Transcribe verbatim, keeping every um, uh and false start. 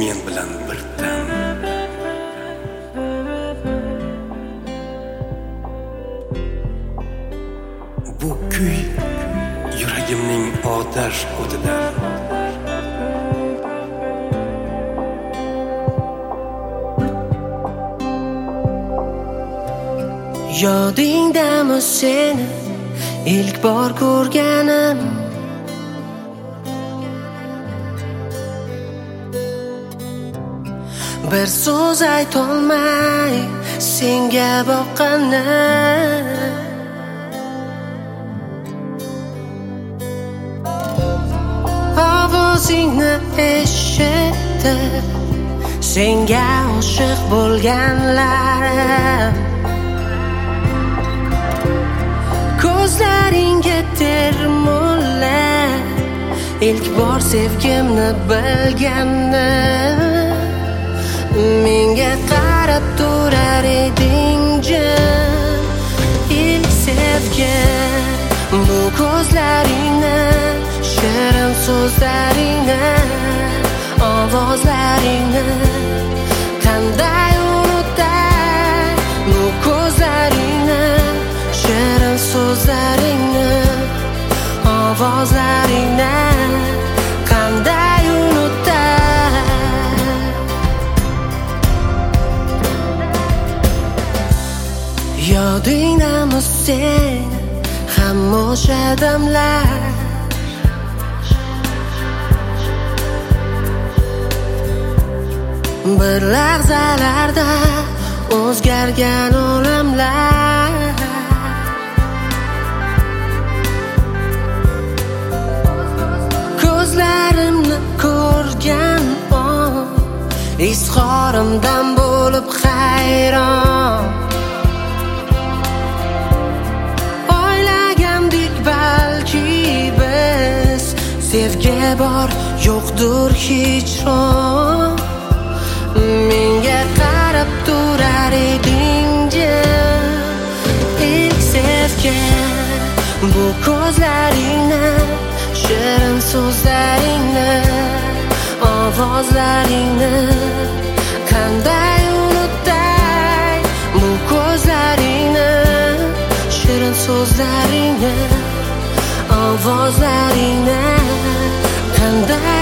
men bilan birdan. Bu kuy yuragimning otash o'tidan. Yodingdami seni ilk bor ko'rganim? Bir so'z aytolmay senga boqqanim. Ovozingni eshitib senga oshiq bo'lganlarim, ko'zlaringga termullar ilk bor sevgimni bilganim. Menga qarab turar eding jim ilk sevgim. Bu ko'zlaringni, shirin so'zlaringni, ovozlaringni qanday unutay? Bu ko'zlaringni, shirin so'zlaringni, ovozlaringni qanday unutay? Yodingdami sen hamma o'sha damlar? Bir lahzalarda o'zgargan olamlar. Ko'zlarimni ko'rgan on izhorimdan bo'lib hayron. O'ylagandik balki biz sevgi bor yo'qdir hijron. Menga qarab turar eding jim ilk sevgim. Bu ko'zlaringni, shirin so'zlaringni, ovozlaringni qanday unutay? Bu ko'zlaringni, shirin so'zlaringni, ovozlaringni qanday